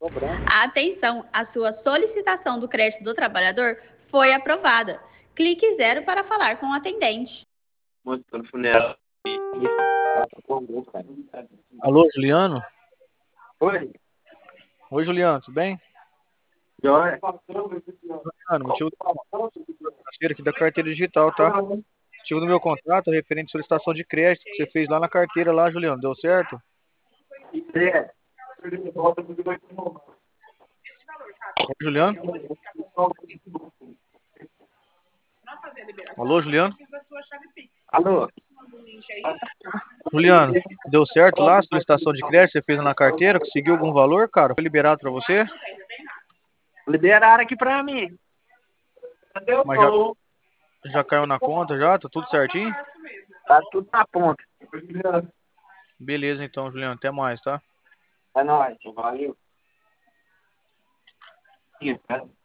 Atenção, a sua solicitação do crédito do trabalhador foi aprovada. Clique 0 para falar com o atendente. Alô, Juliano? Oi, Oi, Juliano, tudo bem? Joia. Juliano, motivo aqui da carteira digital, tá? Motivo do meu contrato referente à solicitação de crédito que você fez lá na carteira lá, Juliano, deu certo? É. Oi, Juliano? Alô, Juliano? Alô? Juliano, deu certo lá a solicitação de crédito que você fez lá na carteira? Conseguiu algum valor, cara? Foi liberado pra você? Liberaram aqui pra mim. Mas já caiu na conta já? Tá tudo certinho? Tá tudo na ponta. Beleza então, Juliano, até mais, tá? É nóis. Valeu.